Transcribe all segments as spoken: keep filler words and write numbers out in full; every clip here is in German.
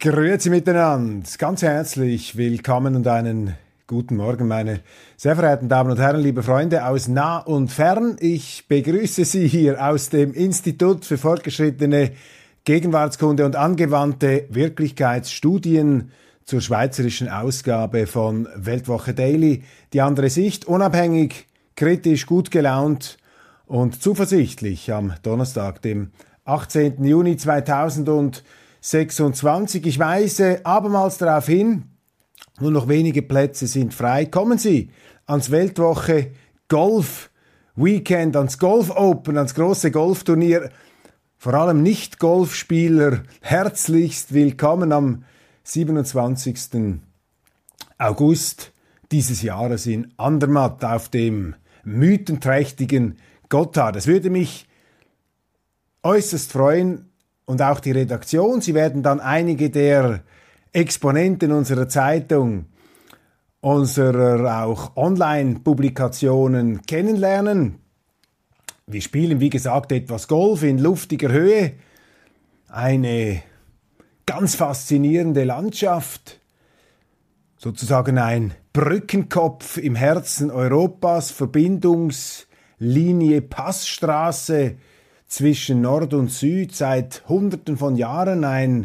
Grüezi miteinander, ganz herzlich willkommen und einen guten Morgen, meine sehr verehrten Damen und Herren, liebe Freunde aus nah und fern. Ich begrüße Sie hier aus dem Institut für fortgeschrittene Gegenwartskunde und angewandte Wirklichkeitsstudien zur schweizerischen Ausgabe von Weltwoche Daily. Die andere Sicht, unabhängig, kritisch, gut gelaunt und zuversichtlich am Donnerstag, dem achtzehnten Juni zweitausendsechsundzwanzig. Ich weise abermals darauf hin, nur noch wenige Plätze sind frei. Kommen Sie ans Weltwoche Golf Weekend, ans Golf Open, ans große Golfturnier. Vor allem Nicht-Golfspieler herzlichst willkommen am siebenundzwanzigsten August dieses Jahres in Andermatt auf dem mythenträchtigen Gotthard. Es würde mich äußerst freuen, und auch die Redaktion. Sie werden dann einige der Exponenten unserer Zeitung, unserer auch Online-Publikationen kennenlernen. Wir spielen, wie gesagt, etwas Golf in luftiger Höhe. Eine ganz faszinierende Landschaft. Sozusagen ein Brückenkopf im Herzen Europas, Verbindungslinie, Passstraße zwischen Nord und Süd, seit Hunderten von Jahren ein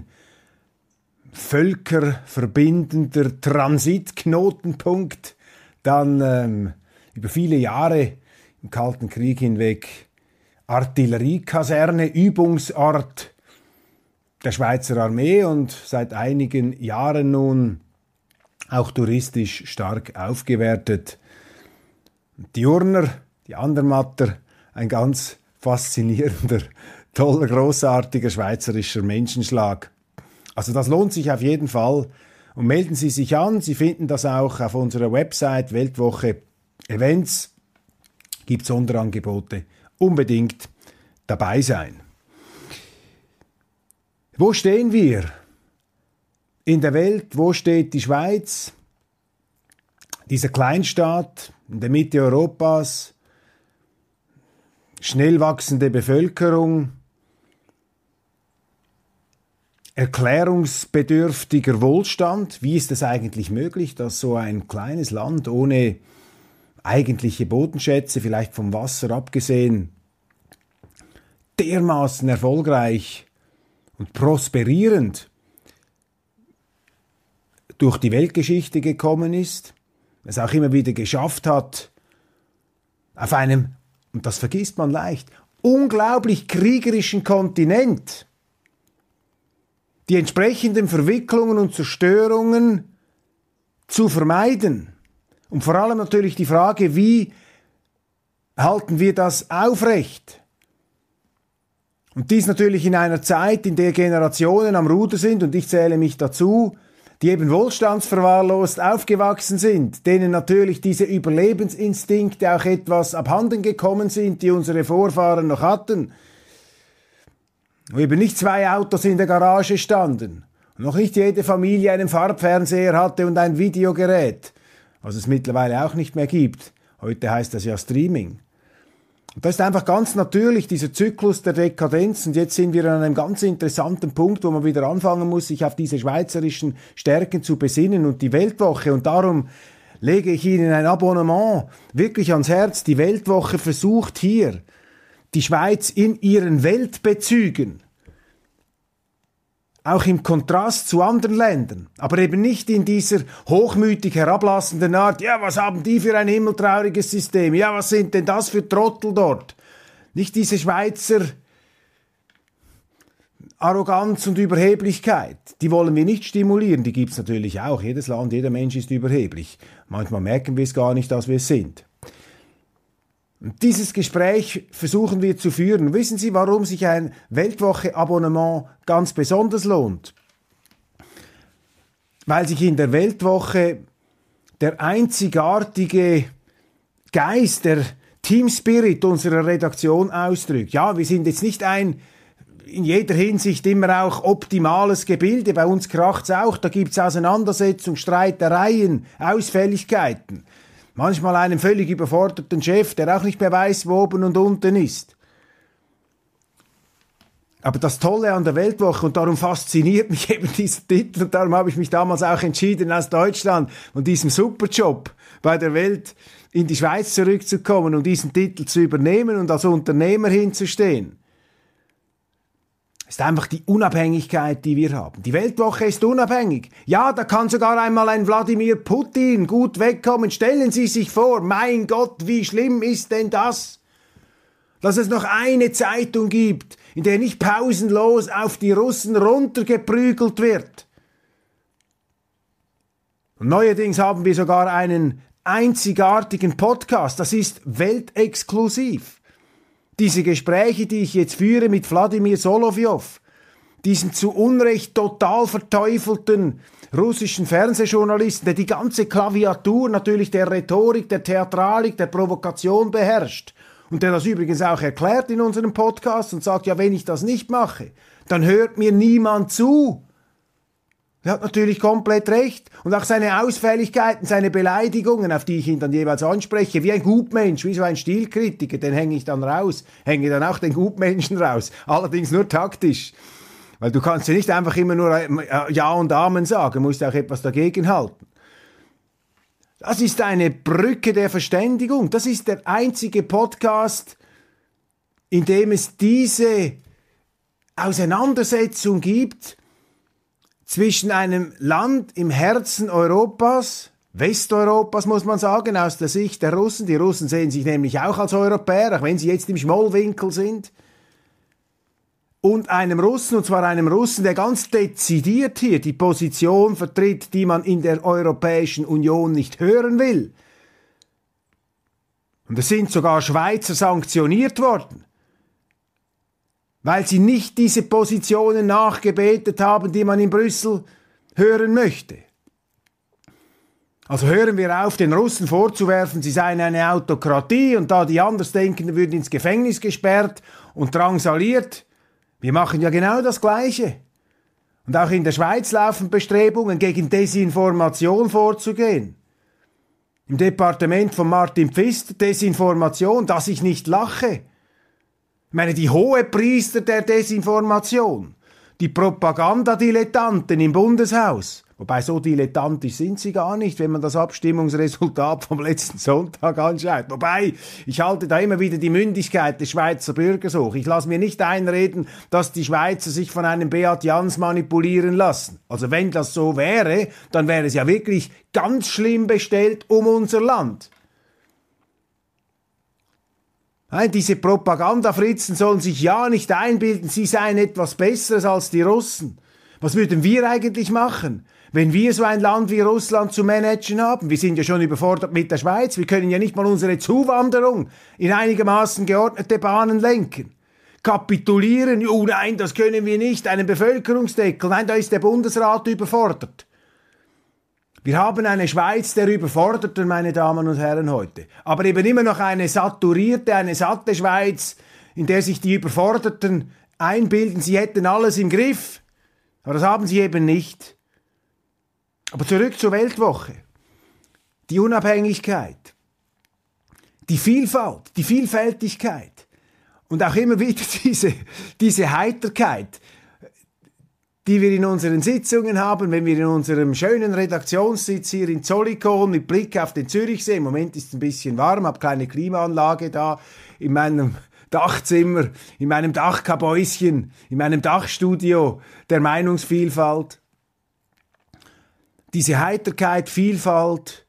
völkerverbindender Transitknotenpunkt, dann ähm, über viele Jahre im Kalten Krieg hinweg Artilleriekaserne, Übungsort der Schweizer Armee und seit einigen Jahren nun auch touristisch stark aufgewertet. Die Urner, die Andermatter, ein ganz faszinierender, toller, großartiger schweizerischer Menschenschlag. Also das lohnt sich auf jeden Fall. Und melden Sie sich an. Sie finden das auch auf unserer Website Weltwoche Events. Gibt Sonderangebote. Unbedingt dabei sein. Wo stehen wir in der Welt? Wo steht die Schweiz? Dieser Kleinstaat in der Mitte Europas, schnell wachsende Bevölkerung, erklärungsbedürftiger Wohlstand. Wie ist es eigentlich möglich, dass so ein kleines Land ohne eigentliche Bodenschätze, vielleicht vom Wasser abgesehen, dermaßen erfolgreich und prosperierend durch die Weltgeschichte gekommen ist, es auch immer wieder geschafft hat, auf einem, und das vergisst man leicht, unglaublich kriegerischen Kontinent die entsprechenden Verwicklungen und Zerstörungen zu vermeiden. Und vor allem natürlich die Frage, wie halten wir das aufrecht? Und dies natürlich in einer Zeit, in der Generationen am Ruder sind, und ich zähle mich dazu, die eben wohlstandsverwahrlost aufgewachsen sind, denen natürlich diese Überlebensinstinkte auch etwas abhanden gekommen sind, die unsere Vorfahren noch hatten. Wo eben nicht zwei Autos in der Garage standen und noch nicht jede Familie einen Farbfernseher hatte und ein Videogerät, was es mittlerweile auch nicht mehr gibt. Heute heißt das ja Streaming. Und das ist einfach ganz natürlich, dieser Zyklus der Dekadenz. Und jetzt sind wir an einem ganz interessanten Punkt, wo man wieder anfangen muss, sich auf diese schweizerischen Stärken zu besinnen und die Weltwoche. Und darum lege ich Ihnen ein Abonnement wirklich ans Herz. Die Weltwoche versucht hier, die Schweiz in ihren Weltbezügen, auch im Kontrast zu anderen Ländern, aber eben nicht in dieser hochmütig herablassenden Art, ja, was haben die für ein himmeltrauriges System, ja, was sind denn das für Trottel dort? Nicht diese Schweizer Arroganz und Überheblichkeit, die wollen wir nicht stimulieren, die gibt's natürlich auch, jedes Land, jeder Mensch ist überheblich. Manchmal merken wir es gar nicht, dass wir es sind. Und dieses Gespräch versuchen wir zu führen. Wissen Sie, warum sich ein Weltwoche-Abonnement ganz besonders lohnt? Weil sich in der Weltwoche der einzigartige Geist, der Team Spirit unserer Redaktion ausdrückt. Ja, wir sind jetzt nicht ein in jeder Hinsicht immer auch optimales Gebilde. Bei uns kracht's auch, da gibt's Auseinandersetzungen, Streitereien, Ausfälligkeiten. Manchmal einen völlig überforderten Chef, der auch nicht mehr weiß, wo oben und unten ist. Aber das Tolle an der Weltwoche, und darum fasziniert mich eben dieser Titel, und darum habe ich mich damals auch entschieden, aus Deutschland und diesem Superjob bei der Welt in die Schweiz zurückzukommen und diesen Titel zu übernehmen und als Unternehmer hinzustehen, ist einfach die Unabhängigkeit, die wir haben. Die Weltwoche ist unabhängig. Ja, da kann sogar einmal ein Wladimir Putin gut wegkommen. Stellen Sie sich vor, mein Gott, wie schlimm ist denn das? Dass es noch eine Zeitung gibt, in der nicht pausenlos auf die Russen runtergeprügelt wird. Und neuerdings haben wir sogar einen einzigartigen Podcast. Das ist weltexklusiv. Diese Gespräche, die ich jetzt führe mit Wladimir Solovyov, diesen zu Unrecht total verteufelten russischen Fernsehjournalisten, der die ganze Klaviatur natürlich der Rhetorik, der Theatralik, der Provokation beherrscht und der das übrigens auch erklärt in unserem Podcast und sagt, ja, wenn ich das nicht mache, dann hört mir niemand zu. Er hat natürlich komplett recht. Und auch seine Ausfälligkeiten, seine Beleidigungen, auf die ich ihn dann jeweils anspreche, wie ein Gutmensch, wie so ein Stilkritiker, den hänge ich dann raus. Hänge dann auch den Gutmenschen raus. Allerdings nur taktisch. Weil du kannst ja nicht einfach immer nur Ja und Amen sagen, du musst auch etwas dagegen halten. Das ist eine Brücke der Verständigung. Das ist der einzige Podcast, in dem es diese Auseinandersetzung gibt, zwischen einem Land im Herzen Europas, Westeuropas muss man sagen, aus der Sicht der Russen. Die Russen sehen sich nämlich auch als Europäer, auch wenn sie jetzt im Schmollwinkel sind. Und einem Russen, und zwar einem Russen, der ganz dezidiert hier die Position vertritt, die man in der Europäischen Union nicht hören will. Und es sind sogar Schweizer sanktioniert worden, weil sie nicht diese Positionen nachgebetet haben, die man in Brüssel hören möchte. Also hören wir auf, den Russen vorzuwerfen, sie seien eine Autokratie und da die Andersdenkenden würden ins Gefängnis gesperrt und drangsaliert. Wir machen ja genau das Gleiche. Und auch in der Schweiz laufen Bestrebungen, gegen Desinformation vorzugehen. Im Departement von Martin Pfister, Desinformation, dass ich nicht lache. Ich meine, die Hohepriester der Desinformation, die Propagandadilettanten im Bundeshaus, wobei so dilettantisch sind sie gar nicht, wenn man das Abstimmungsresultat vom letzten Sonntag anschaut. Wobei, ich halte da immer wieder die Mündigkeit des Schweizer Bürgers hoch. Ich lasse mir nicht einreden, dass die Schweizer sich von einem Beat Jans manipulieren lassen. Also wenn das so wäre, dann wäre es ja wirklich ganz schlimm bestellt um unser Land. Nein, diese Propagandafritzen sollen sich ja nicht einbilden, sie seien etwas Besseres als die Russen. Was würden wir eigentlich machen, wenn wir so ein Land wie Russland zu managen haben? Wir sind ja schon überfordert mit der Schweiz. Wir können ja nicht mal unsere Zuwanderung in einigermaßen geordnete Bahnen lenken. Kapitulieren, oh nein, das können wir nicht. Einen Bevölkerungsdeckel, nein, da ist der Bundesrat überfordert. Wir haben eine Schweiz der Überforderten, meine Damen und Herren, heute. Aber eben immer noch eine saturierte, eine satte Schweiz, in der sich die Überforderten einbilden, sie hätten alles im Griff. Aber das haben sie eben nicht. Aber zurück zur Weltwoche. Die Unabhängigkeit, die Vielfalt, die Vielfältigkeit und auch immer wieder diese, diese Heiterkeit, die wir in unseren Sitzungen haben, wenn wir in unserem schönen Redaktionssitz hier in Zollikofen mit Blick auf den Zürichsee, im Moment ist es ein bisschen warm, habe keine Klimaanlage da in meinem Dachzimmer, in meinem Dachkabäuschen, in meinem Dachstudio der Meinungsvielfalt. Diese Heiterkeit, Vielfalt.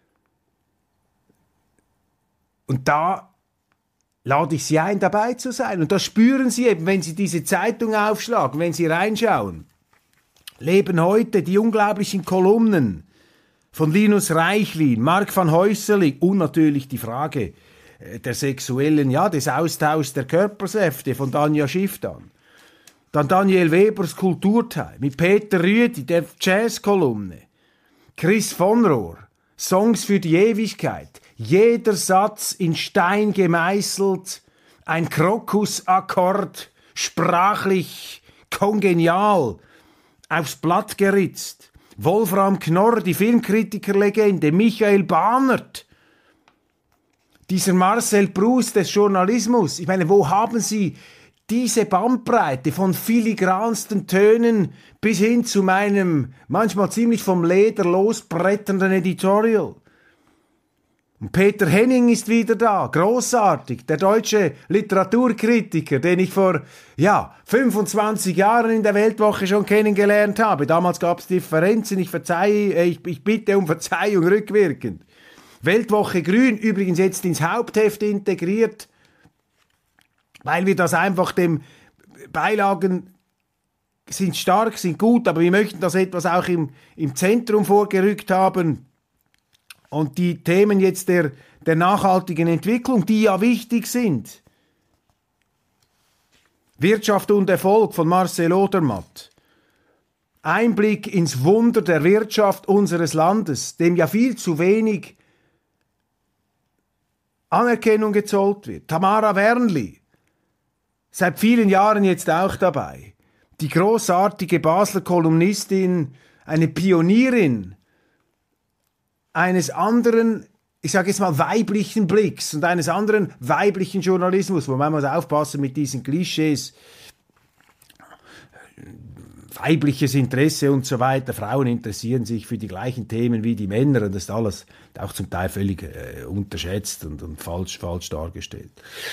Und da lade ich Sie ein, dabei zu sein. Und das spüren Sie eben, wenn Sie diese Zeitung aufschlagen, wenn Sie reinschauen. Leben heute, die unglaublichen Kolumnen von Linus Reichlin, Mark van Häuserling und natürlich die Frage der sexuellen, ja, des Austauschs der Körpersäfte von Danja Schifftan. Dann Daniel Webers Kulturteil mit Peter Rüedi, der Jazzkolumne. Chris von Rohr, Songs für die Ewigkeit. Jeder Satz in Stein gemeißelt, ein Krokusakkord, sprachlich kongenial, aufs Blatt geritzt. Wolfram Knorr, die Filmkritikerlegende, Michael Bahnert, dieser Marcel Proust des Journalismus. Ich meine, wo haben Sie diese Bandbreite von filigransten Tönen bis hin zu meinem manchmal ziemlich vom Leder losbretternden Editorial. Und Peter Henning ist wieder da, großartig, der deutsche Literaturkritiker, den ich vor ja, fünfundzwanzig Jahren in der Weltwoche schon kennengelernt habe. Damals gab es Differenzen, ich, verzeihe, ich, ich bitte um Verzeihung rückwirkend. Weltwoche Grün, übrigens jetzt ins Hauptheft integriert, weil wir das einfach dem Beilagen sind stark, sind gut, aber wir möchten das etwas auch im, im Zentrum vorgerückt haben. Und die Themen jetzt der, der nachhaltigen Entwicklung, die ja wichtig sind. Wirtschaft und Erfolg von Marcel Odermatt. Einblick ins Wunder der Wirtschaft unseres Landes, dem ja viel zu wenig Anerkennung gezollt wird. Tamara Wernli, seit vielen Jahren jetzt auch dabei. Die großartige Basler Kolumnistin, eine Pionierin eines anderen, ich sage jetzt mal, weiblichen Blicks und eines anderen weiblichen Journalismus, wo man muss aufpassen mit diesen Klischees, weibliches Interesse und so weiter. Frauen interessieren sich für die gleichen Themen wie die Männer und das ist alles auch zum Teil völlig äh, unterschätzt und, und falsch, falsch dargestellt.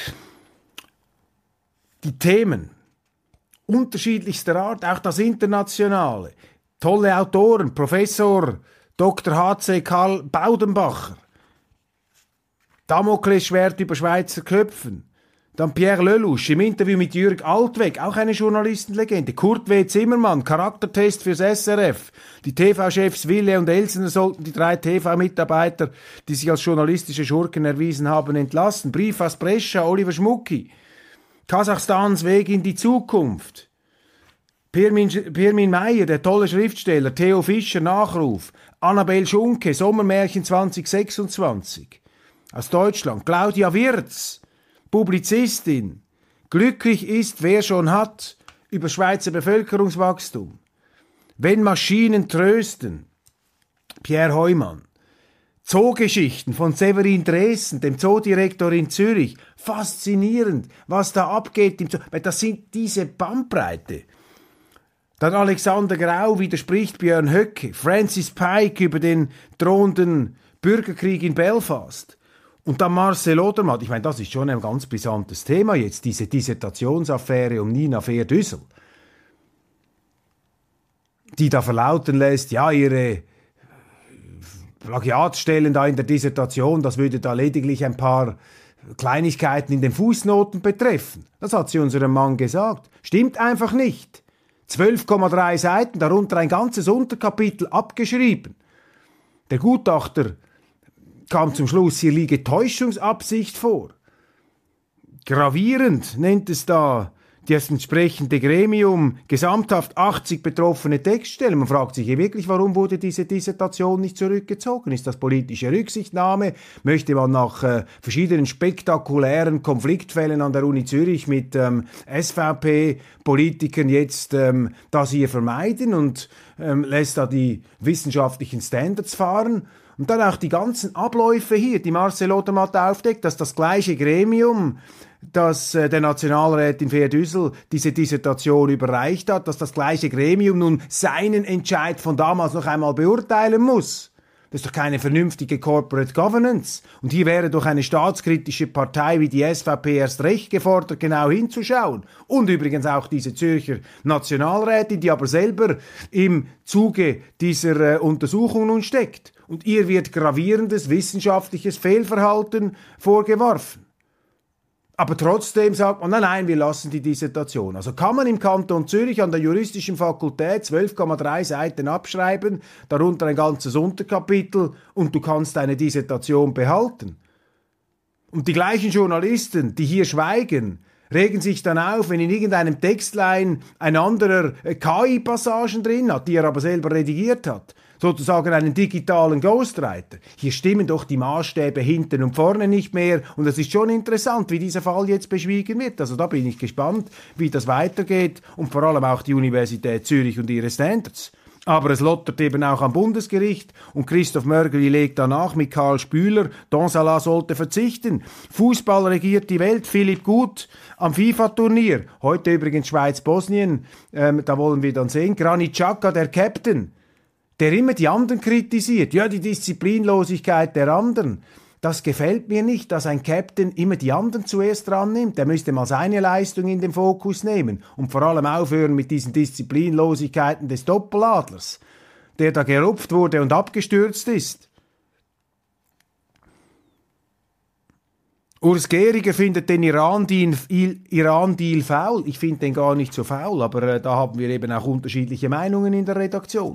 Die Themen unterschiedlichster Art, auch das Internationale, tolle Autoren, Professor Doktor H C Karl Baudenbacher, Damoklesschwert über Schweizer Köpfen, dann Pierre Lelouch im Interview mit Jürg Altweg, auch eine Journalistenlegende, Kurt W. Zimmermann, Charaktertest fürs S R F, die T V-Chefs Wille und Elsener sollten die drei T V-Mitarbeiter, die sich als journalistische Schurken erwiesen haben, entlassen, Brief aus Brescia, Oliver Schmucki, Kasachstans Weg in die Zukunft, Pirmin, Pirmin Meyer, der tolle Schriftsteller, Theo Fischer, Nachruf, Annabel Schunke, Sommermärchen zwanzig sechsundzwanzig. Aus Deutschland, Claudia Wirz, Publizistin, glücklich ist, wer schon hat, über Schweizer Bevölkerungswachstum. Wenn Maschinen trösten, Pierre Heumann. Zoogeschichten von Severin Dressen, dem Zoodirektor in Zürich. Faszinierend, was da abgeht im Zoo. Das sind diese Bandbreite. Dann Alexander Grau widerspricht Björn Höcke, Francis Pike über den drohenden Bürgerkrieg in Belfast. Und dann Marcel Odermatt, ich meine, das ist schon ein ganz brisantes Thema jetzt, diese Dissertationsaffäre um Nina Fehr-Düssel, die da verlauten lässt, ja, ihre Plagiatstellen da in der Dissertation, das würde da lediglich ein paar Kleinigkeiten in den Fußnoten betreffen. Das hat sie unserem Mann gesagt. Stimmt einfach nicht. zwölf Komma drei Seiten, darunter ein ganzes Unterkapitel abgeschrieben. Der Gutachter kam zum Schluss, hier liege Täuschungsabsicht vor. Gravierend nennt es da das entsprechende Gremium, gesamthaft achtzig betroffene Textstellen. Man fragt sich hier wirklich, warum wurde diese Dissertation nicht zurückgezogen? Ist das politische Rücksichtnahme? Möchte man nach äh, verschiedenen spektakulären Konfliktfällen an der Uni Zürich mit ähm, S V P-Politikern jetzt ähm, das hier vermeiden und ähm, lässt da die wissenschaftlichen Standards fahren? Und dann auch die ganzen Abläufe hier, die Marcel Odermatt aufdeckt, dass das gleiche Gremium, dass äh, der Nationalrätin Fehr-Düssel diese Dissertation überreicht hat, dass das gleiche Gremium nun seinen Entscheid von damals noch einmal beurteilen muss. Das ist doch keine vernünftige Corporate Governance. Und hier wäre doch eine staatskritische Partei wie die S V P erst recht gefordert, genau hinzuschauen. Und übrigens auch diese Zürcher Nationalrätin, die aber selber im Zuge dieser äh, Untersuchung nun steckt. Und ihr wird gravierendes wissenschaftliches Fehlverhalten vorgeworfen. Aber trotzdem sagt man, nein, nein, wir lassen die Dissertation. Also kann man im Kanton Zürich an der juristischen Fakultät zwölf Komma drei Seiten abschreiben, darunter ein ganzes Unterkapitel und du kannst deine Dissertation behalten. Und die gleichen Journalisten, die hier schweigen, regen sich dann auf, wenn in irgendeinem Textlein ein anderer K I-Passagen drin hat, die er aber selber redigiert hat. Sozusagen einen digitalen Ghostwriter. Hier stimmen doch die Maßstäbe hinten und vorne nicht mehr. Und es ist schon interessant, wie dieser Fall jetzt beschwiegen wird. Also da bin ich gespannt, wie das weitergeht. Und vor allem auch die Universität Zürich und ihre Standards. Aber es lottert eben auch am Bundesgericht und Christoph Mörgeli legt danach mit Karl Spüler, Donsala sollte verzichten. Fußball regiert die Welt, Philipp Gut am FIFA-Turnier. Heute übrigens Schweiz-Bosnien, ähm, da wollen wir dann sehen. Granit Xhaka, der Captain, der immer die anderen kritisiert. Ja, die Disziplinlosigkeit der anderen. Das gefällt mir nicht, dass ein Captain immer die anderen zuerst dran nimmt. Der müsste mal seine Leistung in den Fokus nehmen und vor allem aufhören mit diesen Disziplinlosigkeiten des Doppeladlers, der da gerupft wurde und abgestürzt ist. Urs Gehriger findet den Iran-Deal Iran-Deal faul. Ich finde den gar nicht so faul, aber äh, da haben wir eben auch unterschiedliche Meinungen in der Redaktion.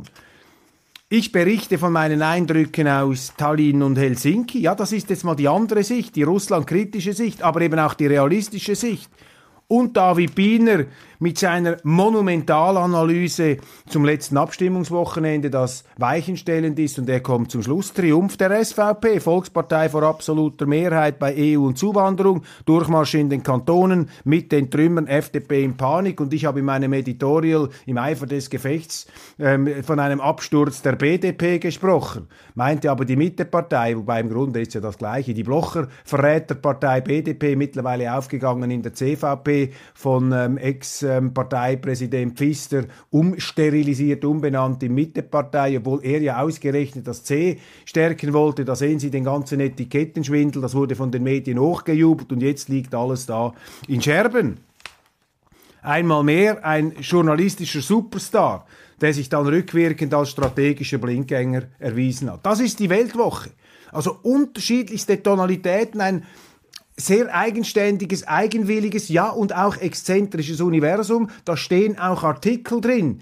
Ich berichte von meinen Eindrücken aus Tallinn und Helsinki. Ja, das ist jetzt mal die andere Sicht, die russlandkritische Sicht, aber eben auch die realistische Sicht. Und David Biener mit seiner Monumentalanalyse zum letzten Abstimmungswochenende, das weichenstellend ist, und er kommt zum Schluss. Triumph der S V P, Volkspartei vor absoluter Mehrheit bei E U und Zuwanderung, Durchmarsch in den Kantonen, mit den Trümmern, F D P in Panik, und ich habe in meinem Editorial im Eifer des Gefechts ähm, von einem Absturz der B D P gesprochen, meinte aber die Mittepartei, wobei im Grunde ist ja das Gleiche, die Blocher-Verräterpartei B D P, mittlerweile aufgegangen in der C V P, von ähm, Ex- Parteipräsident Pfister umsterilisiert, umbenannt in Mittepartei, obwohl er ja ausgerechnet das C stärken wollte. Da sehen Sie den ganzen Etikettenschwindel, das wurde von den Medien hochgejubelt und jetzt liegt alles da in Scherben. Einmal mehr ein journalistischer Superstar, der sich dann rückwirkend als strategischer Blindgänger erwiesen hat. Das ist die Weltwoche. Also unterschiedlichste Tonalitäten, ein sehr eigenständiges, eigenwilliges, ja und auch exzentrisches Universum. Da stehen auch Artikel drin,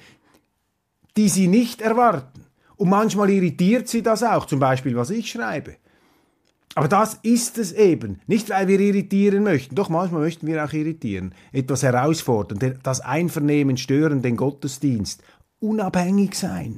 die Sie nicht erwarten. Und manchmal irritiert Sie das auch, zum Beispiel, was ich schreibe. Aber das ist es eben. Nicht, weil wir irritieren möchten. Doch, manchmal möchten wir auch irritieren. Etwas herausfordern, das Einvernehmen stören, den Gottesdienst. Unabhängig sein.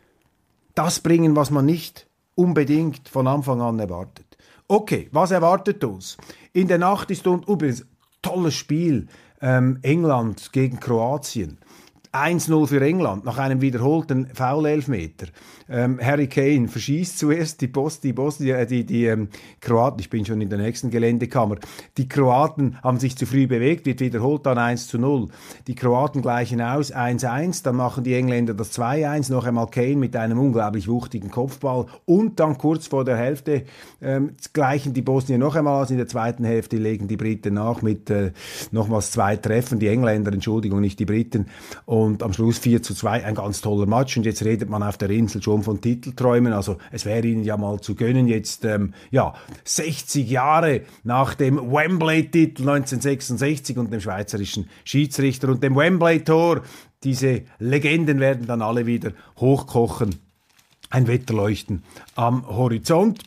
Das bringen, was man nicht unbedingt von Anfang an erwartet. Okay, was erwartet uns? In der Nacht ist und übrigens tolles Spiel, ähm, England gegen Kroatien. eins null für England nach einem wiederholten Foul-Elfmeter. Ähm, Harry Kane verschießt zuerst die Post, die Bosnien, äh, die, die ähm, Kroaten, ich bin schon in der nächsten Geländekammer, die Kroaten haben sich zu früh bewegt, wird wiederholt dann eins zu null. Die Kroaten gleichen aus, eins eins, dann machen die Engländer das zwei eins, noch einmal Kane mit einem unglaublich wuchtigen Kopfball und dann kurz vor der Hälfte ähm, gleichen die Bosnien noch einmal aus, in der zweiten Hälfte legen die Briten nach mit äh, nochmals zwei Treffen, die Engländer, Entschuldigung, nicht die Briten, und am Schluss vier zu zwei, ein ganz toller Match. Und jetzt redet man auf der Insel schon von Titelträumen. Also es wäre ihnen ja mal zu gönnen, jetzt ähm, ja sechzig Jahre nach dem Wembley-Titel neunzehnhundertsechsundsechzig und dem schweizerischen Schiedsrichter und dem Wembley-Tor. Diese Legenden werden dann alle wieder hochkochen. Ein Wetterleuchten am Horizont.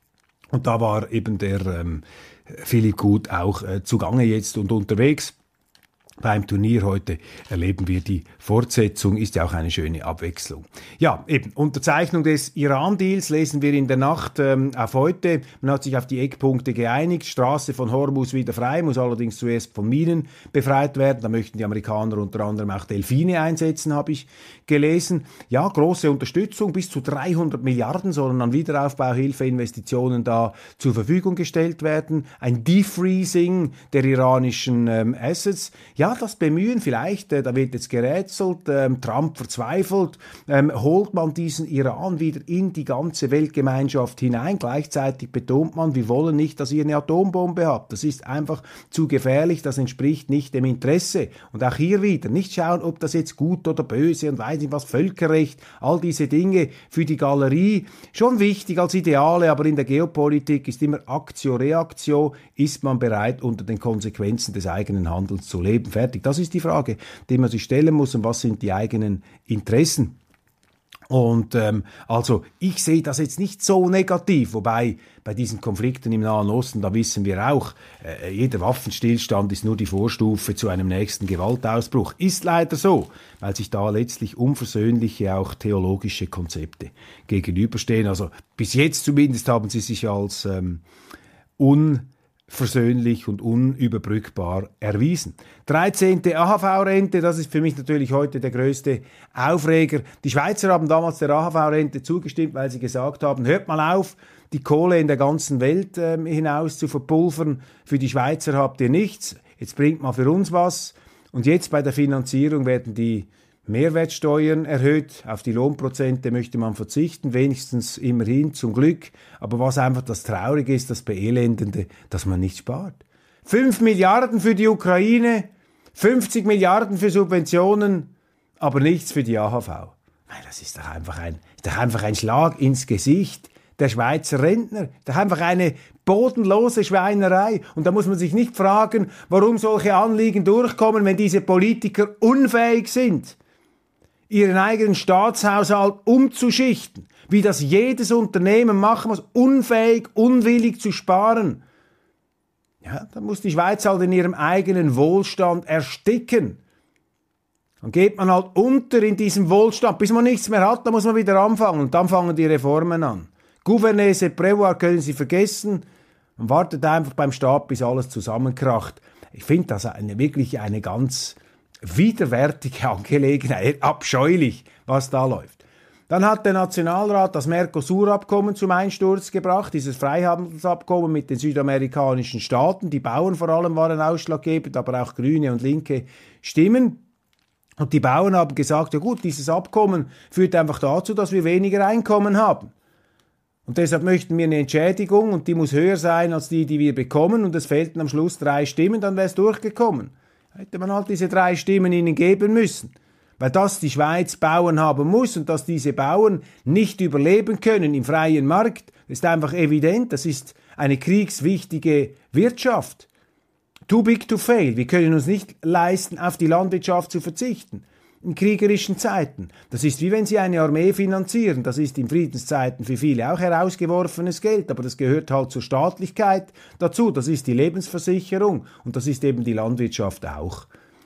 Und da war eben der ähm, Philipp Gut auch äh, zugange jetzt und unterwegs. Beim Turnier heute erleben wir die Fortsetzung, ist ja auch eine schöne Abwechslung. Ja, eben, Unterzeichnung des Iran-Deals lesen wir in der Nacht ähm, auf heute. Man hat sich auf die Eckpunkte geeinigt. Straße von Hormuz wieder frei, muss allerdings zuerst von Minen befreit werden. Da möchten die Amerikaner unter anderem auch Delfine einsetzen, habe ich gelesen. Ja, große Unterstützung, bis zu dreihundert Milliarden sollen an Wiederaufbauhilfe, Investitionen da zur Verfügung gestellt werden. Ein Defreezing der iranischen ähm, Assets. Ja, das Bemühen vielleicht, äh, da wird jetzt gerätselt, ähm, Trump verzweifelt, ähm, holt man diesen Iran wieder in die ganze Weltgemeinschaft hinein. Gleichzeitig betont man, wir wollen nicht, dass ihr eine Atombombe habt. Das ist einfach zu gefährlich, das entspricht nicht dem Interesse. Und auch hier wieder, nicht schauen, ob das jetzt gut oder böse und weiß nicht was, Völkerrecht, all diese Dinge für die Galerie, schon wichtig als Ideale, aber in der Geopolitik ist immer Aktio, Reaktio, ist man bereit, unter den Konsequenzen des eigenen Handelns zu leben. Fertig. Das ist die Frage, die man sich stellen muss, und was sind die eigenen Interessen. Und ähm, also ich sehe das jetzt nicht so negativ, wobei bei diesen Konflikten im Nahen Osten, da wissen wir auch, äh, jeder Waffenstillstand ist nur die Vorstufe zu einem nächsten Gewaltausbruch. Ist leider so, weil sich da letztlich unversöhnliche, auch theologische Konzepte gegenüberstehen. Also bis jetzt zumindest haben sie sich als ähm, un versöhnlich und unüberbrückbar erwiesen. dreizehnte A H V-Rente, das ist für mich natürlich heute der größte Aufreger. Die Schweizer haben damals der A H V-Rente zugestimmt, weil sie gesagt haben, hört mal auf, die Kohle in der ganzen Welt äh, hinaus zu verpulvern. Für die Schweizer habt ihr nichts, jetzt bringt mal für uns was. Und jetzt bei der Finanzierung werden die Mehrwertsteuern erhöht, auf die Lohnprozente möchte man verzichten, wenigstens immerhin zum Glück. Aber was einfach das Traurige ist, das Beelendende, dass man nicht spart. Fünf Milliarden für die Ukraine, fünfzig Milliarden für Subventionen, aber nichts für die A H V. Nein, das ist doch einfach ein, ist doch einfach ein Schlag ins Gesicht der Schweizer Rentner. Doch einfach eine bodenlose Schweinerei. Und da muss man sich nicht fragen, warum solche Anliegen durchkommen, wenn diese Politiker unfähig sind, ihren eigenen Staatshaushalt umzuschichten, wie das jedes Unternehmen machen muss, unfähig, unwillig zu sparen. Ja, dann muss die Schweiz halt in ihrem eigenen Wohlstand ersticken. Dann geht man halt unter in diesem Wohlstand, bis man nichts mehr hat, dann muss man wieder anfangen und dann fangen die Reformen an. Gouvernesse Prévoir können Sie vergessen, man wartet einfach beim Staat, bis alles zusammenkracht. Ich finde das eine, wirklich eine ganz widerwärtige Angelegenheit, abscheulich, was da läuft. Dann hat der Nationalrat das Mercosur-Abkommen zum Einsturz gebracht, dieses Freihandelsabkommen mit den südamerikanischen Staaten. Die Bauern vor allem waren ausschlaggebend, aber auch grüne und linke Stimmen. Und die Bauern haben gesagt, ja gut, dieses Abkommen führt einfach dazu, dass wir weniger Einkommen haben. Und deshalb möchten wir eine Entschädigung und die muss höher sein als die, die wir bekommen. Und es fehlten am Schluss drei Stimmen, dann wäre es durchgekommen. Hätte man halt diese drei Stimmen ihnen geben müssen. Weil das die Schweiz Bauern haben muss und dass diese Bauern nicht überleben können im freien Markt, ist einfach evident. Das ist eine kriegswichtige Wirtschaft. Too big to fail. Wir können uns nicht leisten, auf die Landwirtschaft zu verzichten. In kriegerischen Zeiten. Das ist wie wenn Sie eine Armee finanzieren. Das ist in Friedenszeiten für viele auch herausgeworfenes Geld, aber das gehört halt zur Staatlichkeit dazu. Das ist die Lebensversicherung und das ist eben die Landwirtschaft auch.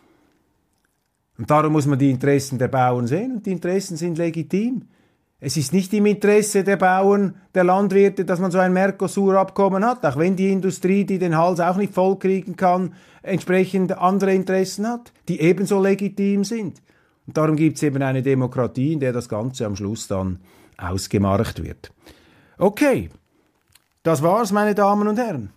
Und darum muss man die Interessen der Bauern sehen und die Interessen sind legitim. Es ist nicht im Interesse der Bauern, der Landwirte, dass man so ein Mercosur-Abkommen hat, auch wenn die Industrie, die den Hals auch nicht vollkriegen kann, entsprechend andere Interessen hat, die ebenso legitim sind. Und darum gibt es eben eine Demokratie, in der das Ganze am Schluss dann ausgemarkt wird. Okay, das war's, meine Damen und Herren.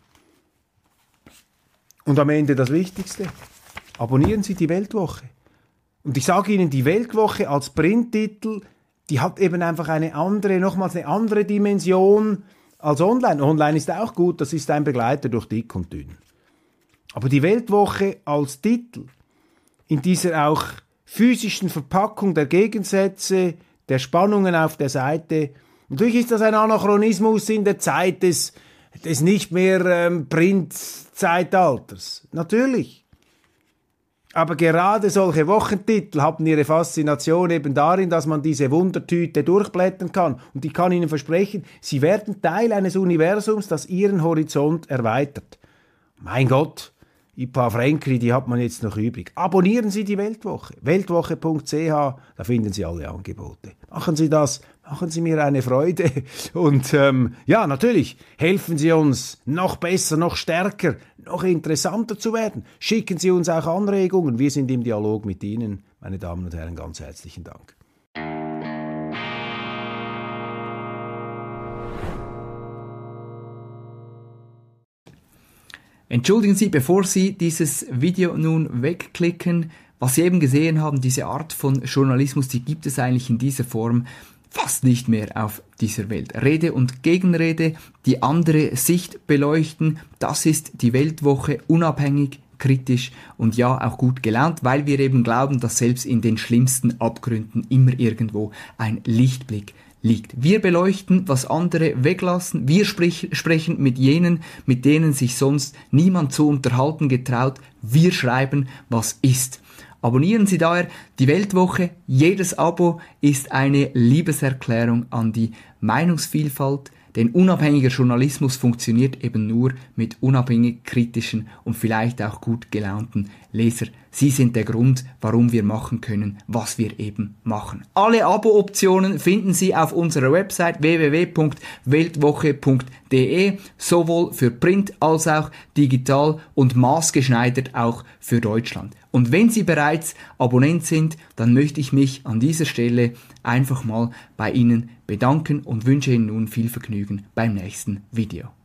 Und am Ende das Wichtigste. Abonnieren Sie die Weltwoche. Und ich sage Ihnen, die Weltwoche als Printtitel, die hat eben einfach eine andere, nochmals eine andere Dimension als online. Online ist auch gut, das ist ein Begleiter durch dick und dünn. Aber die Weltwoche als Titel, in dieser auch physischen Verpackung der Gegensätze, der Spannungen auf der Seite. Natürlich ist das ein Anachronismus in der Zeit des, des nicht mehr ähm, Print-Zeitalters. Natürlich. Aber gerade solche Wochentitel haben ihre Faszination eben darin, dass man diese Wundertüte durchblättern kann. Und ich kann Ihnen versprechen, Sie werden Teil eines Universums, das Ihren Horizont erweitert. Mein Gott, ein paar Fränkli, die hat man jetzt noch übrig. Abonnieren Sie die Weltwoche. weltwoche punkt c h, da finden Sie alle Angebote. Machen Sie das, machen Sie mir eine Freude. Und ähm, ja, natürlich, helfen Sie uns noch besser, noch stärker, noch interessanter zu werden. Schicken Sie uns auch Anregungen. Wir sind im Dialog mit Ihnen. Meine Damen und Herren, ganz herzlichen Dank. Entschuldigen Sie, bevor Sie dieses Video nun wegklicken, was Sie eben gesehen haben, diese Art von Journalismus, die gibt es eigentlich in dieser Form fast nicht mehr auf dieser Welt. Rede und Gegenrede, die andere Sicht beleuchten, das ist die Weltwoche, unabhängig, kritisch und ja auch gut gelaunt, weil wir eben glauben, dass selbst in den schlimmsten Abgründen immer irgendwo ein Lichtblick liegt. Wir beleuchten, was andere weglassen. Wir sprich, sprechen mit jenen, mit denen sich sonst niemand zu unterhalten getraut. Wir schreiben, was ist. Abonnieren Sie daher die Weltwoche. Jedes Abo ist eine Liebeserklärung an die Meinungsvielfalt. Denn unabhängiger Journalismus funktioniert eben nur mit unabhängig kritischen und vielleicht auch gut gelaunten Leser, Sie sind der Grund, warum wir machen können, was wir eben machen. Alle Abo-Optionen finden Sie auf unserer Website w w w punkt weltwoche punkt d e, sowohl für Print als auch digital und maßgeschneidert auch für Deutschland. Und wenn Sie bereits Abonnent sind, dann möchte ich mich an dieser Stelle einfach mal bei Ihnen bedanken und wünsche Ihnen nun viel Vergnügen beim nächsten Video.